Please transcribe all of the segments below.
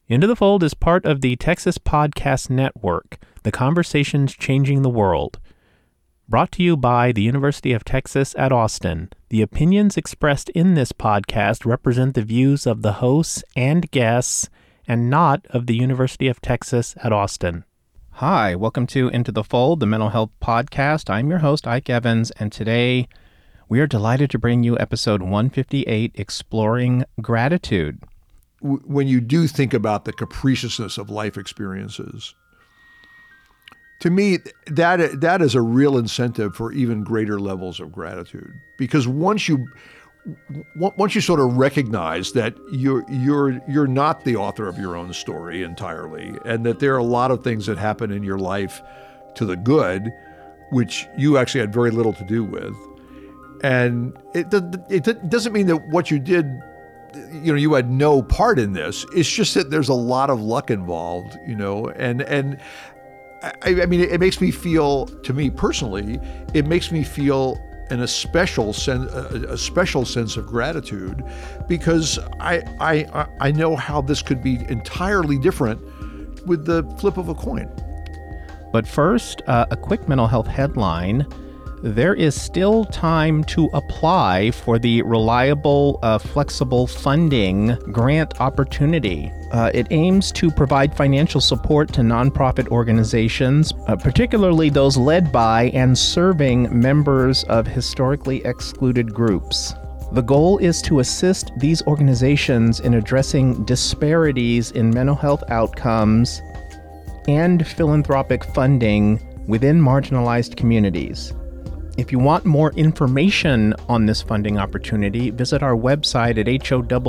Into the Fold is part of the Texas Podcast Network, the conversations changing the world. Brought to you by the University of Texas at Austin, the opinions expressed in this podcast represent the views of the hosts and guests and not of the University of Texas at Austin. Hi, welcome to Into the Fold, the mental health podcast. I'm your host, Ike Evans, and today we are delighted to bring you episode 158, Exploring Gratitude. When you do think about the capriciousness of life experiences, to me, that is a real incentive for even greater levels of gratitude. Because once you sort of recognize that you're not the author of your own story entirely, and that there are a lot of things that happen in your life to the good, which you actually had very little to do with, and it doesn't mean that what you did, you had no part in this. It's just that there's a lot of luck involved, and I mean, it makes me feel, to me personally, it makes me feel a special sense of gratitude, because I know how this could be entirely different with the flip of a coin. But first, a quick mental health headline. There is still time to apply for the Reliable Flexible Funding grant opportunity. It aims to provide financial support to nonprofit organizations, particularly those led by and serving members of historically excluded groups. The goal is to assist these organizations in addressing disparities in mental health outcomes and philanthropic funding within marginalized communities. If you want more information on this funding opportunity, visit our website at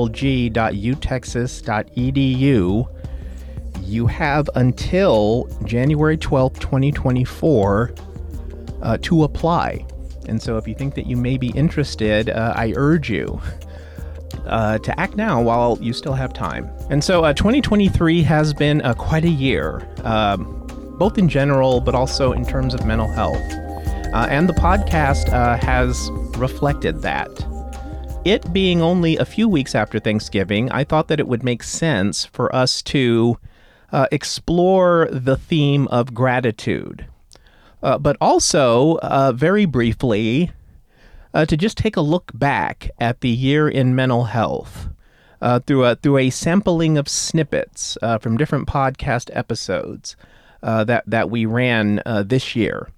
howg.utexas.edu. You have until January 12th, 2024 to apply. And so if you think that you may be interested, I urge you to act now while you still have time. And so 2023 has been quite a year, both in general, but also in terms of mental health. And the podcast has reflected that. It being only a few weeks after Thanksgiving, I thought that it would make sense for us to explore the theme of gratitude, but also, very briefly, to just take a look back at the year in mental health through a sampling of snippets from different podcast episodes that we ran this year.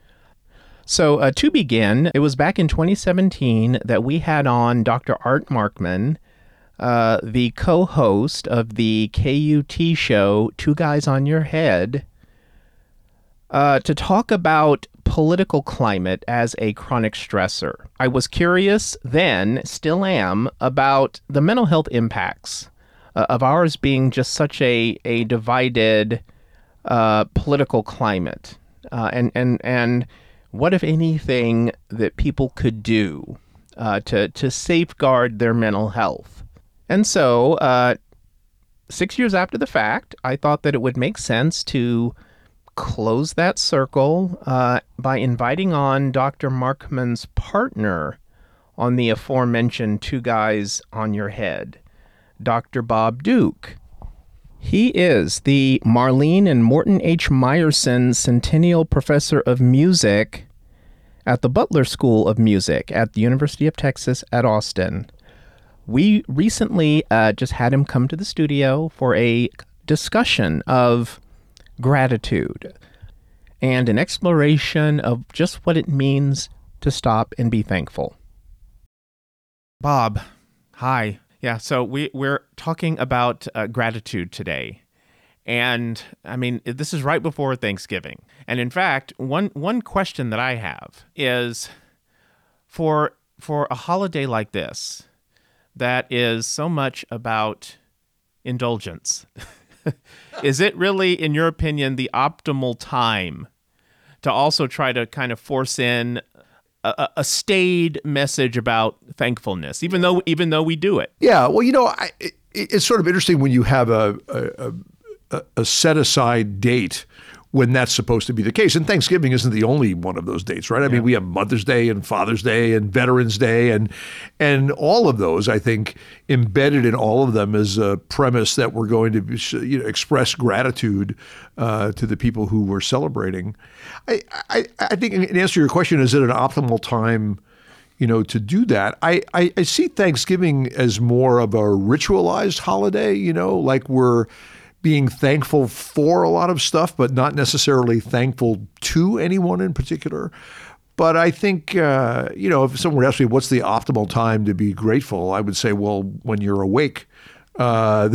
So to begin, it was back in 2017 that we had on Dr. Art Markman, the co-host of the KUT show, Two Guys on Your Head, to talk about political climate as a chronic stressor. I was curious then, still am, about the mental health impacts of ours being just such a divided political climate, and what, if anything, that people could do to safeguard their mental health. And so, 6 years after the fact, I thought that it would make sense to close that circle by inviting on Dr. Markman's partner on the aforementioned Two Guys on Your Head, Dr. Bob Duke. He is the Marlene and Morton H. Meyerson Centennial Professor of Music at the Butler School of Music at the University of Texas at Austin. We recently just had him come to the studio for a discussion of gratitude and an exploration of just what it means to stop and be thankful. Bob, hi. Yeah, so we're talking about gratitude today. And, I mean, this is right before Thanksgiving. And, in fact, one question that I have is, for a holiday like this that is so much about indulgence, is it really, in your opinion, the optimal time to also try to kind of force in a staid message about thankfulness, even though we do it? Yeah, well, it's sort of interesting when you have a set aside date when that's supposed to be the case. And Thanksgiving isn't the only one of those dates, right? I mean, we have Mother's Day and Father's Day and Veterans Day, and all of those, I think, embedded in all of them is a premise that we're going to express gratitude to the people who we're celebrating. I think, in answer to your question, is it an optimal time to do that? I see Thanksgiving as more of a ritualized holiday, like we're being thankful for a lot of stuff, but not necessarily thankful to anyone in particular. But I think, if someone asked me what's the optimal time to be grateful, I would say, well, when you're awake. There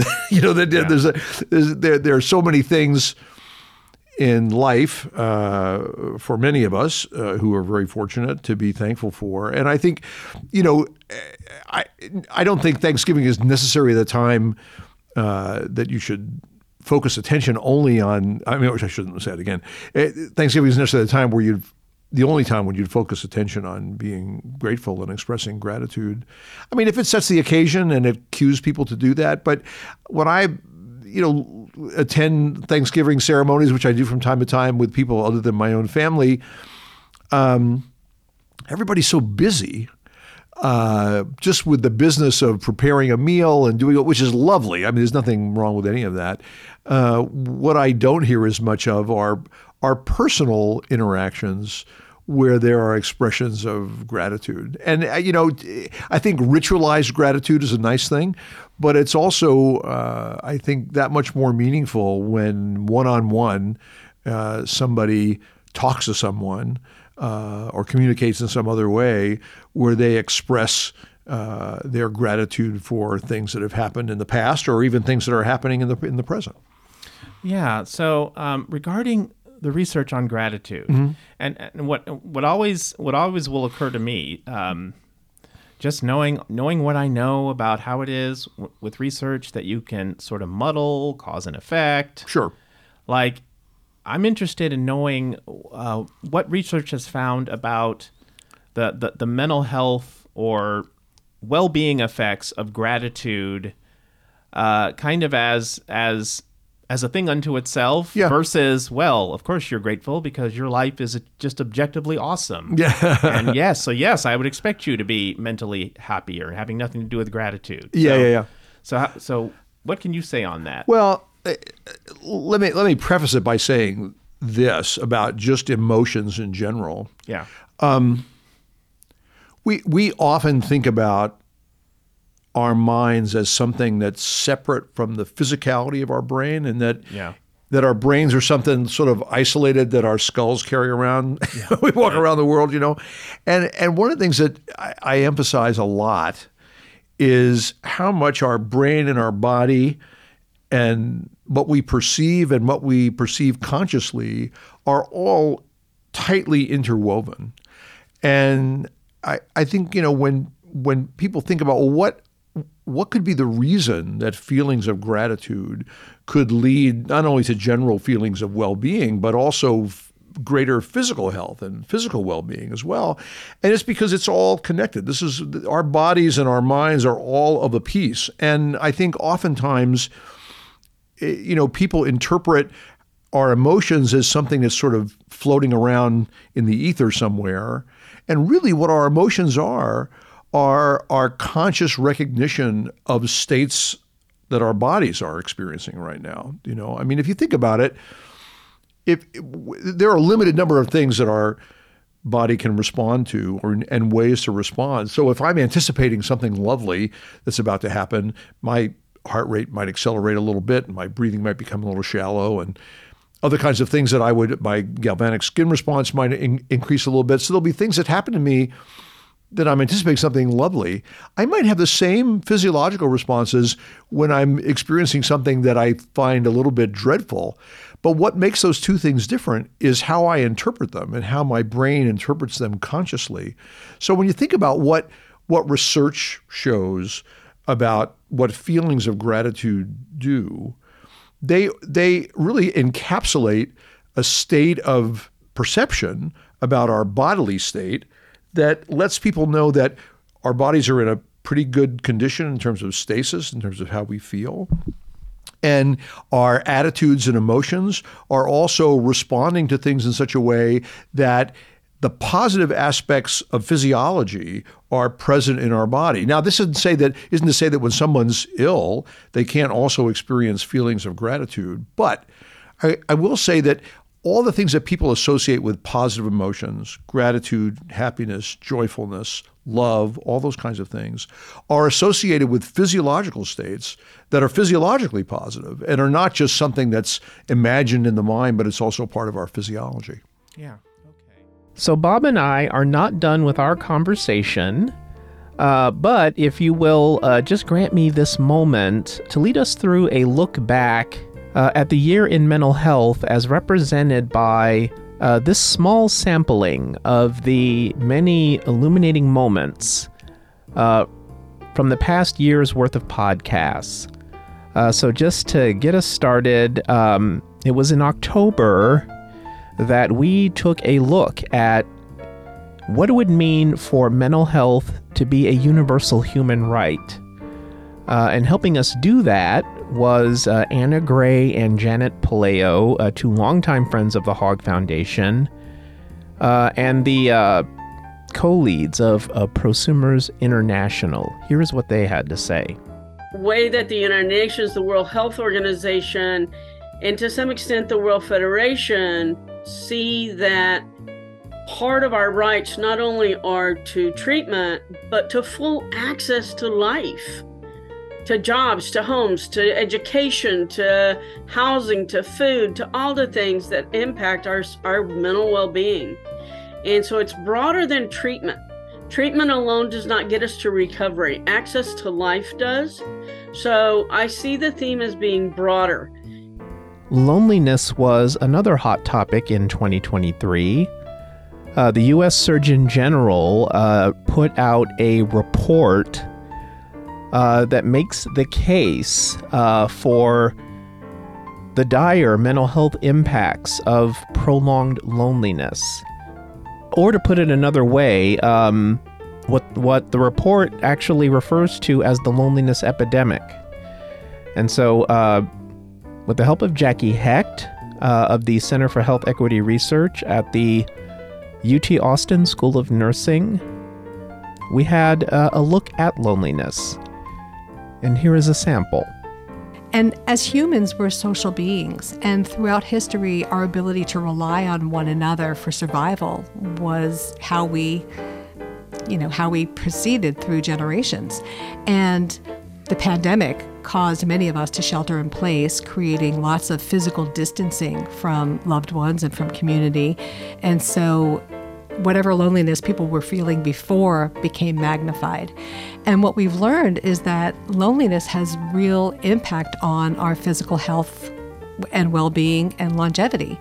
are so many things in life for many of us who are very fortunate to be thankful for. And I think, I don't think Thanksgiving is necessarily the time that you should focus attention only on, which I shouldn't say it again. Thanksgiving is necessarily the only time when you'd focus attention on being grateful and expressing gratitude. I mean, if it sets the occasion and it cues people to do that, but when I attend Thanksgiving ceremonies, which I do from time to time with people other than my own family, everybody's so busy just with the business of preparing a meal and doing it, which is lovely. I mean, there's nothing wrong with any of that. What I don't hear as much of are personal interactions where there are expressions of gratitude. And, I think ritualized gratitude is a nice thing, but it's also, I think, that much more meaningful when one-on-one somebody talks to someone or communicates in some other way where they express their gratitude for things that have happened in the past or even things that are happening in the present. Yeah. So regarding the research on gratitude, and what always will occur to me, just knowing what I know about how it is with research that you can sort of muddle cause and effect. Sure. Like, I'm interested in knowing what research has found about the mental health or well-being effects of gratitude, kind of as a thing unto itself, versus, well, of course you're grateful because your life is just objectively awesome. Yeah. And yes, I would expect you to be mentally happier, having nothing to do with gratitude. So what can you say on that? Well, let me preface it by saying this about just emotions in general. Yeah. We often think about our minds as something that's separate from the physicality of our brain, and that our brains are something sort of isolated that our skulls carry around. We walk around the world, And one of the things that I emphasize a lot is how much our brain and our body and what we perceive and what we perceive consciously are all tightly interwoven. And I think, when people think about, well, what could be the reason that feelings of gratitude could lead not only to general feelings of well-being, but also greater physical health and physical well-being as well. And it's because it's all connected. This is, our bodies and our minds are all of a piece. And I think oftentimes, people interpret our emotions as something that's sort of floating around in the ether somewhere. And really what our emotions are our conscious recognition of states that our bodies are experiencing right now. I mean, if you think about it, there are a limited number of things that our body can respond to and ways to respond. So if I'm anticipating something lovely that's about to happen, my heart rate might accelerate a little bit and my breathing might become a little shallow, and other kinds of things my galvanic skin response might increase a little bit. So there'll be things that happen to me that I'm anticipating something lovely. I might have the same physiological responses when I'm experiencing something that I find a little bit dreadful. But what makes those two things different is how I interpret them and how my brain interprets them consciously. So when you think about what research shows about what feelings of gratitude do, they really encapsulate a state of perception about our bodily state that lets people know that our bodies are in a pretty good condition in terms of stasis, in terms of how we feel. And our attitudes and emotions are also responding to things in such a way that the positive aspects of physiology are present in our body. Now, this isn't to say that when someone's ill, they can't also experience feelings of gratitude. But I will say that all the things that people associate with positive emotions, gratitude, happiness, joyfulness, love, all those kinds of things, are associated with physiological states that are physiologically positive and are not just something that's imagined in the mind, but it's also part of our physiology. Yeah. So Bob and I are not done with our conversation, but if you will just grant me this moment to lead us through a look back at the year in mental health as represented by this small sampling of the many illuminating moments from the past year's worth of podcasts. So just to get us started, it was in October that we took a look at what it would mean for mental health to be a universal human right. And helping us do that was Anna Gray and Janet Palaio, two longtime friends of the Hogg Foundation, and the co-leads of Prosumers International. Here's what they had to say. The way that the United Nations, the World Health Organization, and to some extent the World Federation see that part of our rights not only are to treatment, but to full access to life, to jobs, to homes, to education, to housing, to food, to all the things that impact our mental well-being. And so it's broader than treatment. Treatment alone does not get us to recovery. Access to life does. So I see the theme as being broader. Loneliness was another hot topic in 2023. The U.S. Surgeon General put out a report that makes the case for the dire mental health impacts of prolonged loneliness. Or to put it another way, what the report actually refers to as the loneliness epidemic. And so, with the help of Jackie Hecht of the Center for Health Equity Research at the UT Austin School of Nursing, we had a look at loneliness. And here is a sample. And as humans, we're social beings. And throughout history, our ability to rely on one another for survival was how we proceeded through generations. And the pandemic caused many of us to shelter in place, creating lots of physical distancing from loved ones and from community. And so whatever loneliness people were feeling before became magnified. And what we've learned is that loneliness has real impact on our physical health and well-being and longevity.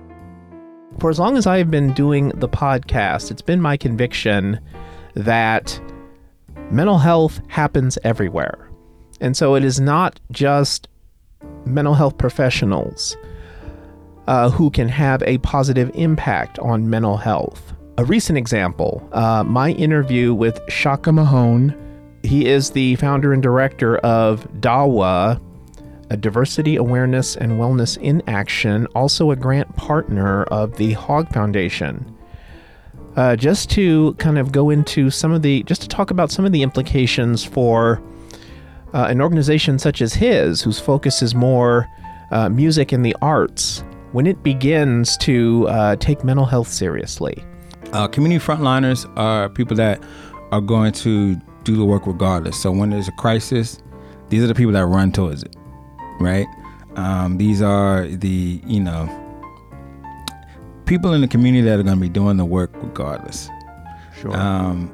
For as long as I've been doing the podcast, it's been my conviction that mental health happens everywhere. And so it is not just mental health professionals who can have a positive impact on mental health. A recent example, my interview with Shaka Mahone. He is the founder and director of DAWA, a Diversity Awareness and Wellness in Action, also a grant partner of the Hogg Foundation. Just to kind of go into just to talk about some of the implications for an organization such as his, whose focus is more music and the arts, when it begins to take mental health seriously. Community frontliners are people that are going to do the work regardless. So when there's a crisis, these are the people that run towards it, right? These are the, people in the community that are going to be doing the work regardless. Sure. And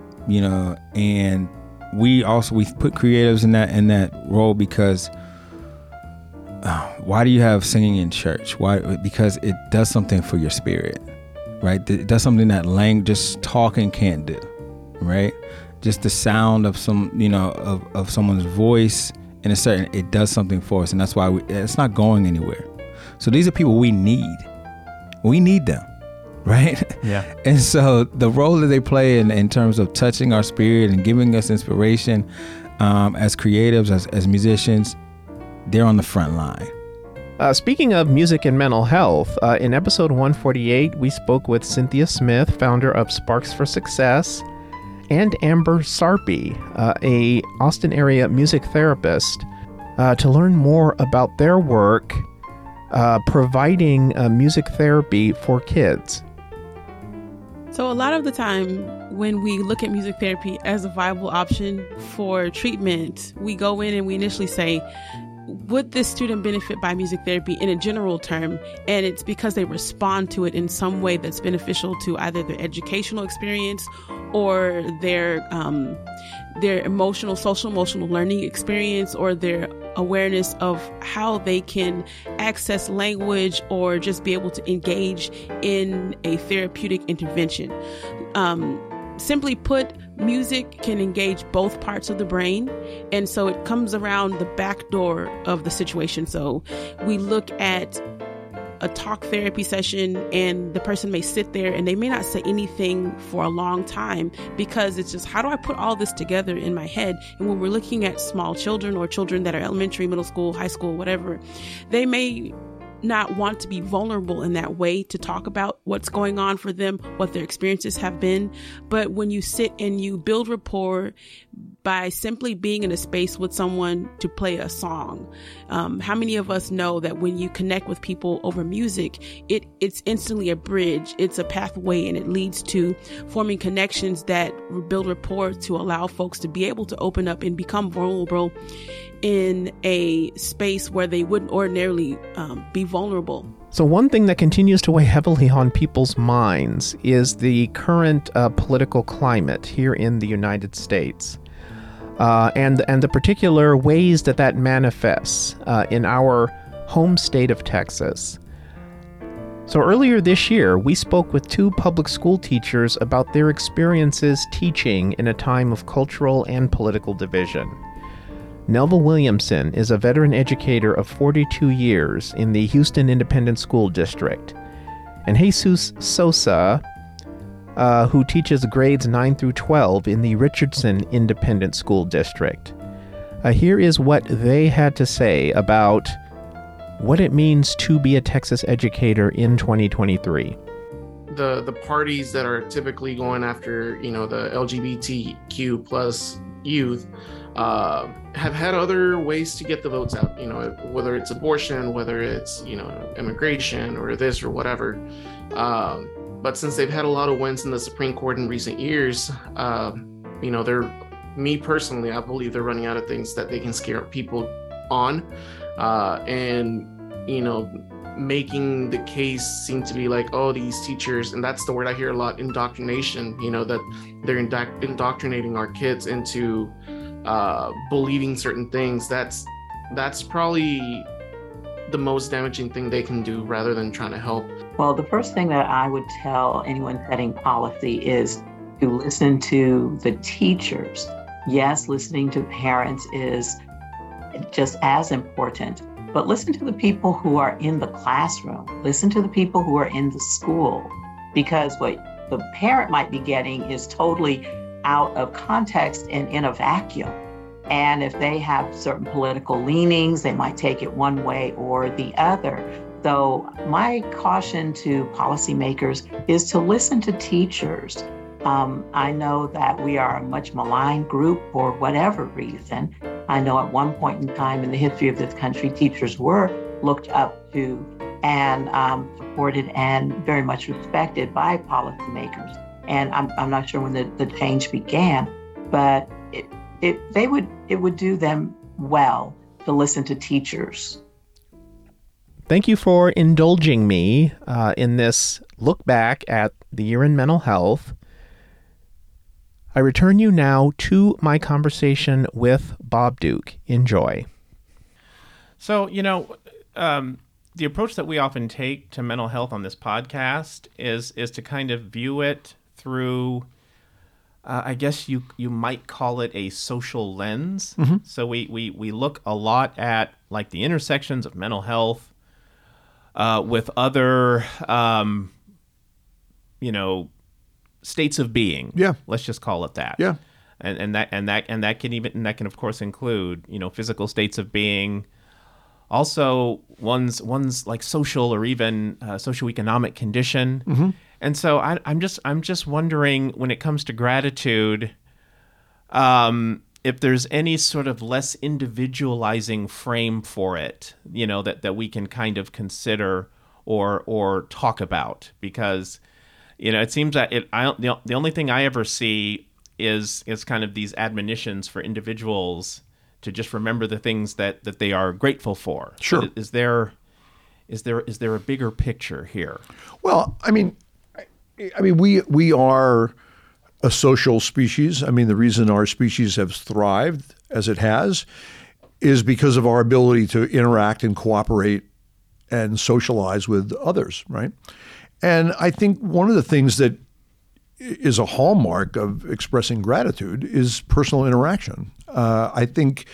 we put creatives in that role because why do you have singing in church? Why? Because it does something for your spirit, right? It does something that just talking can't do, right? Just the sound of of someone's voice it does something for us, and that's why it's not going anywhere. So these are people we need. We need them, right? Yeah. And so the role that they play in terms of touching our spirit and giving us inspiration as creatives, as musicians, they're on the front line. Speaking of music and mental health, in episode 148, we spoke with Cynthia Smith, founder of Sparks for Success, and Amber Sarpy, a Austin area music therapist, to learn more about their work providing music therapy for kids. So a lot of the time when we look at music therapy as a viable option for treatment, we go in and we initially say, would this student benefit by music therapy in a general term? And it's because they respond to it in some way that's beneficial to either their educational experience or their social emotional learning experience, or their awareness of how they can access language or just be able to engage in a therapeutic intervention. Simply put, music can engage both parts of the brain, and so it comes around the back door of the situation. So we look at a talk therapy session, and the person may sit there and they may not say anything for a long time because it's just, how do I put all this together in my head? And when we're looking at small children or children that are elementary, middle school, high school, whatever, they may not want to be vulnerable in that way to talk about what's going on for them, what their experiences have been. But when you sit and you build rapport by simply being in a space with someone to play a song, how many of us know that when you connect with people over music, it's instantly a bridge, it's a pathway, and it leads to forming connections that build rapport to allow folks to be able to open up and become vulnerable in a space where they wouldn't ordinarily be vulnerable. So one thing that continues to weigh heavily on people's minds is the current political climate here in the United States, and the particular ways that manifests in our home state of Texas. So earlier this year, we spoke with two public school teachers about their experiences teaching in a time of cultural and political division. Nelva Williamson is a veteran educator of 42 years in the Houston Independent School District, and Jesus Sosa, who teaches grades 9 through 12 in the Richardson Independent School District. Here is what they had to say about what it means to be a Texas educator in 2023. The parties that are typically going after, the LGBTQ plus youth, have had other ways to get the votes out, whether it's abortion, whether it's, immigration or this or whatever. But since they've had a lot of wins in the Supreme Court in recent years, me personally, I believe they're running out of things that they can scare people on, and, making the case seem to be like, oh, these teachers, and that's the word I hear a lot, indoctrination, that they're indoctrinating our kids into believing certain things. That's probably the most damaging thing they can do rather than trying to help. Well, the first thing that I would tell anyone setting policy is to listen to the teachers. Yes, listening to parents is just as important, but listen to the people who are in the classroom. Listen to the people who are in the school, because what the parent might be getting is totally out of context and in a vacuum. And if they have certain political leanings, they might take it one way or the other. So my caution to policymakers is to listen to teachers. I know that we are a much maligned group for whatever reason. I know at one point in time in the history of this country, teachers were looked up to and supported and very much respected by policymakers. And I'm not sure when the change began, but it would do them well to listen to teachers. Thank you for indulging me in this look back at the year in mental health. I return you now to my conversation with Bob Duke. Enjoy. So, the approach that we often take to mental health on this podcast is to kind of view it through, I guess you might call it a social lens. Mm-hmm. So we look a lot at like the intersections of mental health with other, states of being. Yeah. Let's just call it that. Yeah. And that can of course include, physical states of being, also one's like social or even socioeconomic condition. And so I'm just wondering, when it comes to gratitude, if there's any sort of less individualizing frame for it, that we can kind of consider or talk about, because it seems that the only thing I ever see is kind of these admonitions for individuals to just remember the things that they are grateful for. Sure. But is there a bigger picture here? Well, I mean, we are a social species. I mean, the reason our species has thrived as it has is because of our ability to interact and cooperate and socialize with others, right? And I think one of the things that is a hallmark of expressing gratitude is personal interaction. I think,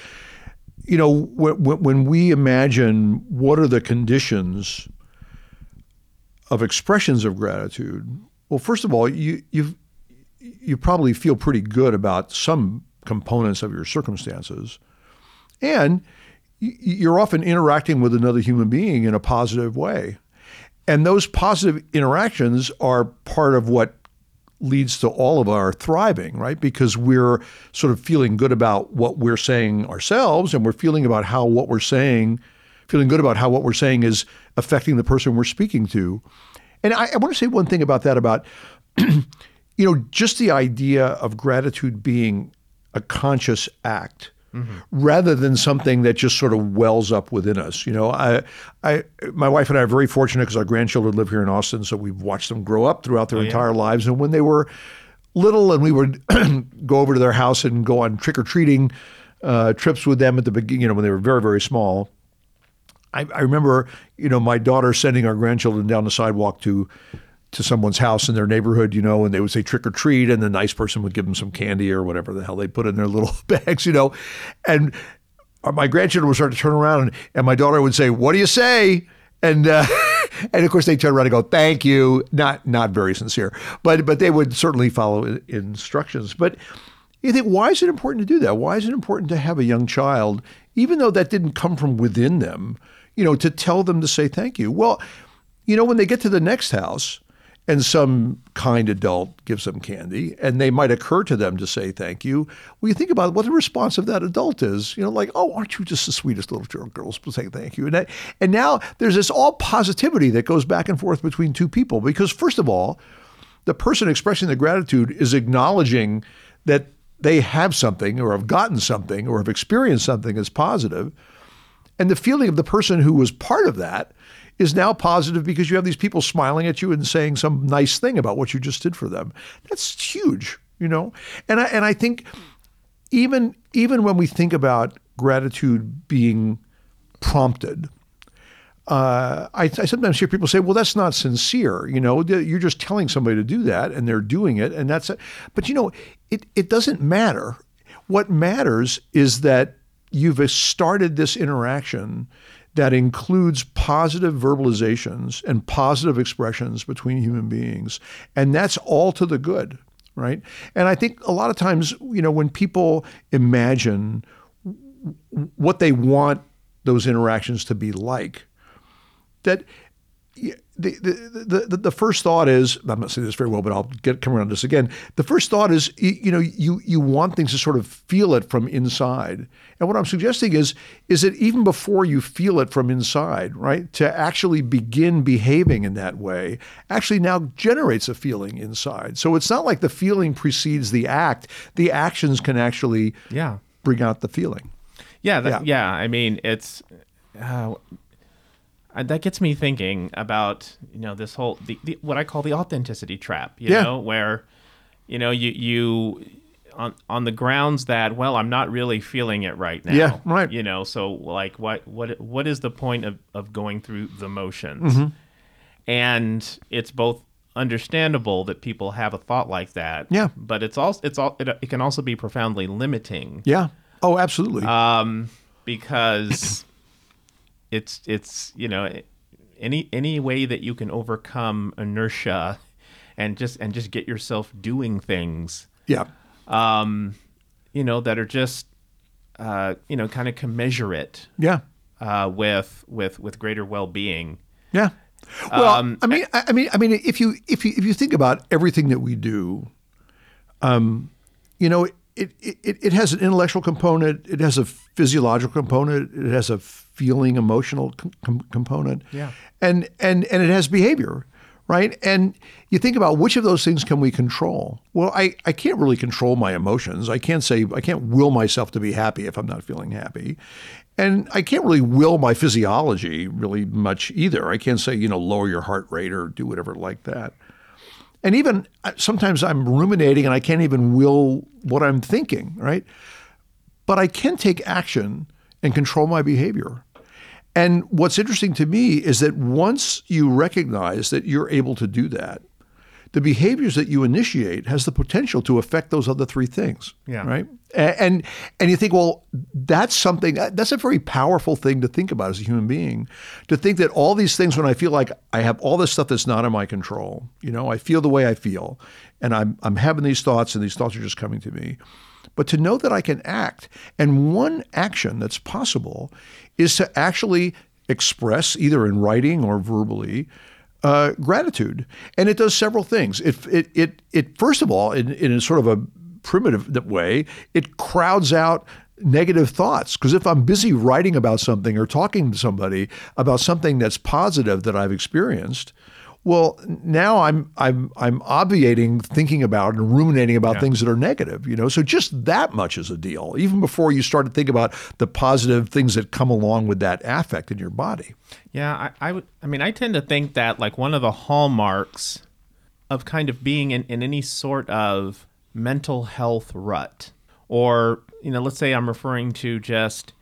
when we imagine what are the conditions of expressions of gratitude, well, first of all, you probably feel pretty good about some components of your circumstances, and you're often interacting with another human being in a positive way. And those positive interactions are part of what leads to all of our thriving, right? Because we're sort of feeling good about what we're saying ourselves, and we're feeling good about how what we're saying is affecting the person we're speaking to. And I want to say one thing about that, about, just the idea of gratitude being a conscious act, rather than something that just sort of wells up within us. My wife and I are very fortunate because our grandchildren live here in Austin, so we've watched them grow up throughout their entire lives. And when they were little, and we would go over to their house and go on trick-or-treating trips with them at the beginning, when they were very, very small, I remember, my daughter sending our grandchildren down the sidewalk to someone's house in their neighborhood, and they would say trick or treat, and the nice person would give them some candy or whatever the hell they put in their little bags, and my grandchildren would start to turn around, and my daughter would say, "What do you say?" And and of course they turn around and go, "Thank you," not very sincere, but they would certainly follow instructions. But you think, why is it important to do that? Why is it important to have a young child, even though that didn't come from within them, to tell them to say thank you? Well, when they get to the next house, and some kind adult gives them candy, and they might occur to them to say thank you, well, you think about what the response of that adult is, like, "Oh, aren't you just the sweetest little girls saying thank you?" And now there's this all positivity that goes back and forth between two people, because first of all, the person expressing the gratitude is acknowledging that they have something or have gotten something or have experienced something that's positive. And the feeling of the person who was part of that is now positive because you have these people smiling at you and saying some nice thing about what you just did for them. That's huge, And I think even when we think about gratitude being prompted, I sometimes hear people say, "Well, that's not sincere. You're just telling somebody to do that, and they're doing it, and that's it." But it doesn't matter. What matters is that you've started this interaction that includes positive verbalizations and positive expressions between human beings. And that's all to the good, right? And I think a lot of times, when people imagine what they want those interactions to be like, that the first thought is, I'm not saying this very well, but I'll come around to this again. The first thought is, you want things to sort of feel it from inside. And what I'm suggesting is that even before you feel it from inside, right, to actually begin behaving in that way actually now generates a feeling inside. So it's not like the feeling precedes the act. The actions can actually bring out the feeling. I mean, it's... that gets me thinking about, this whole, the what I call the authenticity trap, where, you on the grounds that, well, I'm not really feeling it right now. Yeah, right. So like what is the point of going through the motions? Mm-hmm. And it's both understandable that people have a thought like that. Yeah. But it can also be profoundly limiting. Yeah. Oh, absolutely. Because it's any way that you can overcome inertia and just get yourself doing things that are just kind of commensurate with greater well-being. Yeah. Well, I mean, if you think about everything that we do, it has an intellectual component, it has a physiological component, it has a feeling, emotional component, and it has behavior, right? And you think about which of those things can we control? Well, I can't really control my emotions. I can't will myself to be happy if I'm not feeling happy. And I can't really will my physiology really much either. I can't say, lower your heart rate or do whatever like that. And even sometimes I'm ruminating and I can't even will what I'm thinking, right? But I can take action and control my behavior. And what's interesting to me is that once you recognize that you're able to do that, the behaviors that you initiate has the potential to affect those other three things, right? And you think, well, that's a very powerful thing to think about as a human being, to think that all these things, when I feel like I have all this stuff that's not in my control, I feel the way I feel, and I'm having these thoughts, and these thoughts are just coming to me. But to know that I can act, and one action that's possible is to actually express, either in writing or verbally, gratitude. And it does several things. It first of all, in a sort of a primitive way, it crowds out negative thoughts. Because if I'm busy writing about something or talking to somebody about something that's positive that I've experienced, well, now I'm obviating thinking about and ruminating about things that are negative, So just that much is a deal, even before you start to think about the positive things that come along with that affect in your body. Yeah, I tend to think that like one of the hallmarks of kind of being in any sort of mental health rut, or, let's say I'm referring to just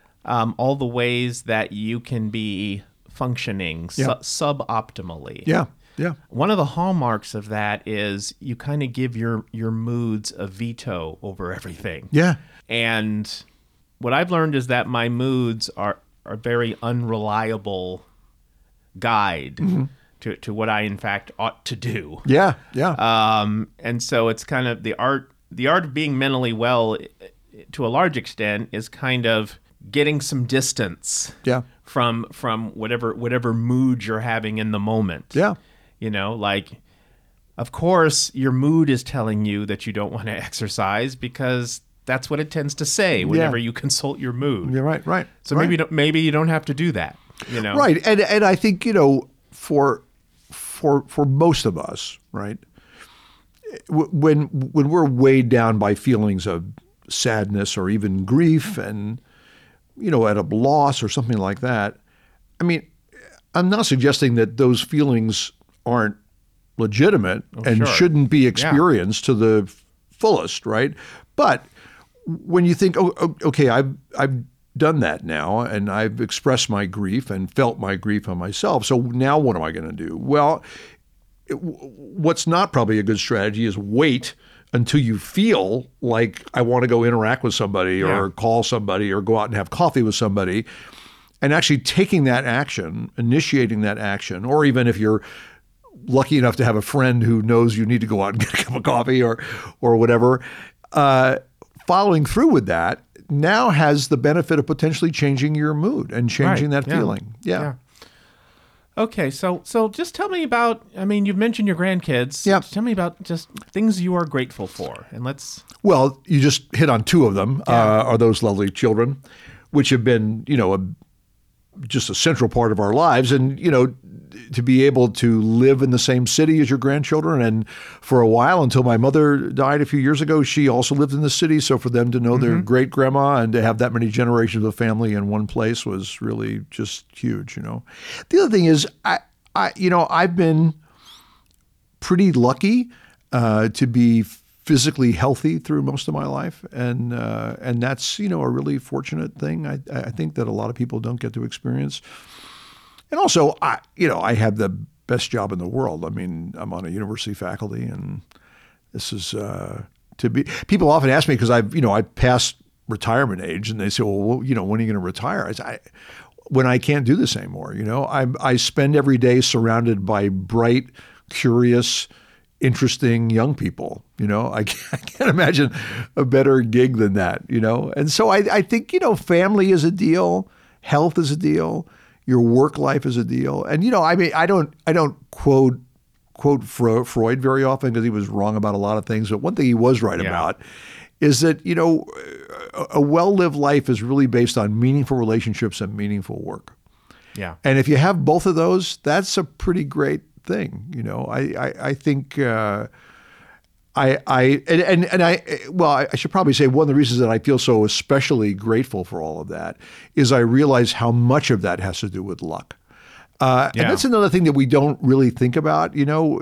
all the ways that you can be functioning suboptimally. Yeah. One of the hallmarks of that is you kind of give your moods a veto over everything. Yeah. And what I've learned is that my moods are a very unreliable guide to what I in fact ought to do. Yeah. And so it's kind of the art of being mentally well, to a large extent, is kind of getting some distance. Yeah. From whatever mood you're having in the moment. Yeah. Like, of course, your mood is telling you that you don't want to exercise because that's what it tends to say whenever you consult your mood. You're right. So maybe you don't have to do that. Right. And I think, for most of us, right, when we're weighed down by feelings of sadness or even grief and at a loss or something like that. I mean, I'm not suggesting that those feelings aren't legitimate and shouldn't be experienced to the fullest, right? But when you think, okay, I've done that now, and I've expressed my grief and felt my grief on myself. So now what am I going to do? Well, what's not probably a good strategy is wait until you feel like I want to go interact with somebody or call somebody or go out and have coffee with somebody, and actually taking that action, initiating that action, or even if you're lucky enough to have a friend who knows you need to go out and get a cup of coffee or whatever, following through with that now has the benefit of potentially changing your mood and changing that feeling. Yeah. Okay, so just tell me about, you've mentioned your grandkids. Yeah. Tell me about just things you are grateful for. And let's... Well, you just hit on two of them, are those lovely children, which have been, just a central part of our lives. And, to be able to live in the same city as your grandchildren. And for a while, until my mother died a few years ago, she also lived in the city. So for them to know their great grandma and to have that many generations of family in one place was really just huge, The other thing is, I've been pretty lucky to be physically healthy through most of my life. And that's, a really fortunate thing. I think that a lot of people don't get to experience. And also, I have the best job in the world. I'm on a university faculty, and this is people often ask me, because I passed retirement age, and they say, well, when are you going to retire? I say, when I can't do this anymore. I spend every day surrounded by bright, curious, interesting young people. I can't imagine a better gig than that. And so I think, family is a deal. health is a deal. Your work life is a deal. And, I mean, I don't quote Freud very often because he was wrong about a lot of things. But one thing he was right about is that, a well-lived life is really based on meaningful relationships and meaningful work. Yeah. And if you have both of those, that's a pretty great thing. I think I should probably say one of the reasons that I feel so especially grateful for all of that is I realize how much of that has to do with luck. And that's another thing that we don't really think about.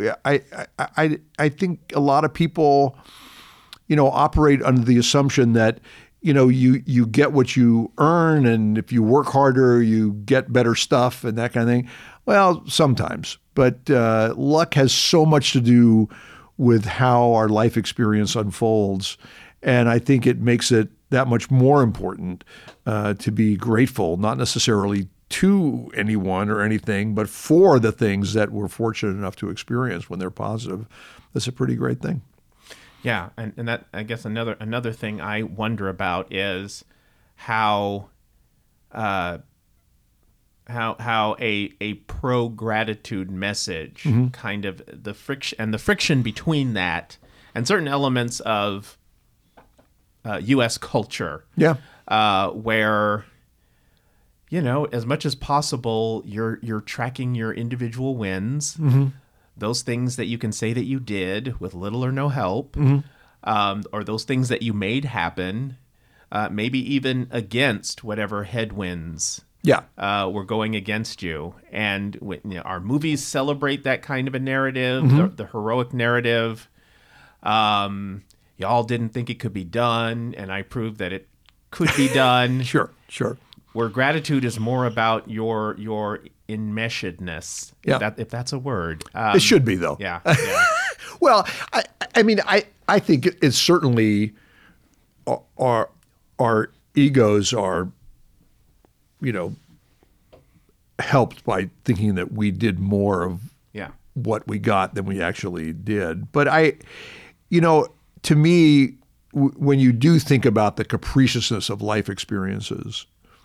I think a lot of people, operate under the assumption that, you get what you earn, and if you work harder, you get better stuff and that kind of thing. Well, sometimes, but luck has so much to do with how our life experience unfolds. And I think it makes it that much more important to be grateful, not necessarily to anyone or anything, but for the things that we're fortunate enough to experience when they're positive. That's a pretty great thing. Yeah, and that, I guess, another thing I wonder about is how a pro-gratitude message kind of the friction between that and certain elements of U.S. culture. Yeah. Where, as much as possible, you're tracking your individual wins, those things that you can say that you did with little or no help, or those things that you made happen, maybe even against whatever headwinds were going against you. And our movies celebrate that kind of a narrative, the heroic narrative. Y'all didn't think it could be done, and I proved that it could be done. Sure. Where gratitude is more about your enmeshedness, if that's a word. It should be, though. Yeah. Well, I mean, I think it's certainly our egos are, helped by thinking that we did more of what we got than we actually did. But to me, when you do think about the capriciousness of life experiences,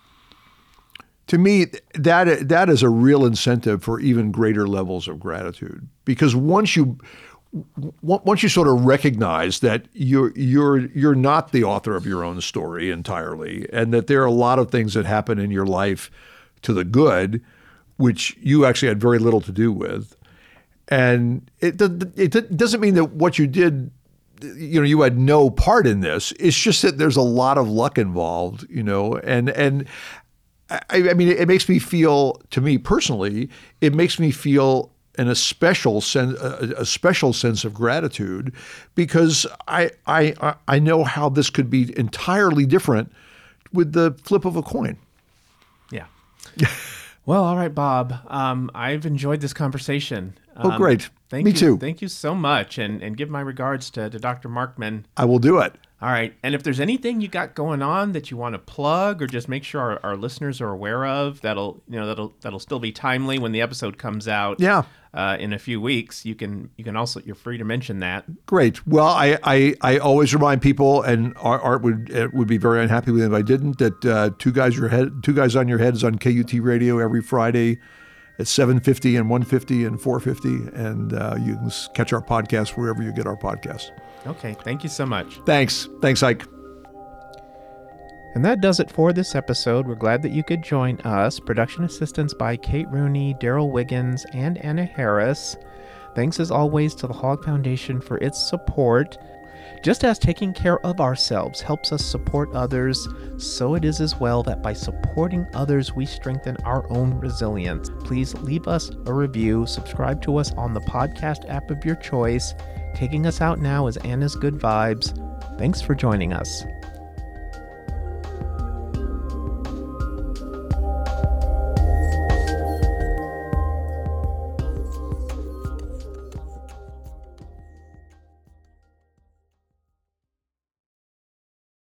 to me, that is a real incentive for even greater levels of gratitude. Because once you sort of recognize that you're not the author of your own story entirely, and that there are a lot of things that happen in your life to the good, which you actually had very little to do with, and it doesn't mean that what you did, you had no part in this. It's just that there's a lot of luck involved, and. I mean, it makes me feel, to me personally, it makes me feel a special sense of gratitude, because I know how this could be entirely different with the flip of a coin. Yeah. Well, all right, Bob. I've enjoyed this conversation. Oh, great. Me too. Thank you so much, and give my regards to Dr. Markman. I will do it. All right. And if there's anything you got going on that you want to plug, or just make sure our listeners are aware of, that'll still be timely when the episode comes out. Yeah. In a few weeks, you can also, you're free to mention that. Great. Well, I always remind people, and Art would be very unhappy with it if I didn't, that Two Guys on Your Head is on KUT Radio every Friday at 7:50 and 1:50 and 4:50, and you can catch our podcast wherever you get our podcasts. Okay, thank you so much. Thanks, Ike. And that does it for this episode. We're glad that you could join us. Production assistance by Kate Rooney, Daryl Wiggins, and Anna Harris. Thanks as always to the Hogg Foundation for its support. Just as taking care of ourselves helps us support others, so it is as well that by supporting others, we strengthen our own resilience. Please leave us a review, subscribe to us on the podcast app of your choice. Taking us out now is Anna's Good Vibes. Thanks for joining us.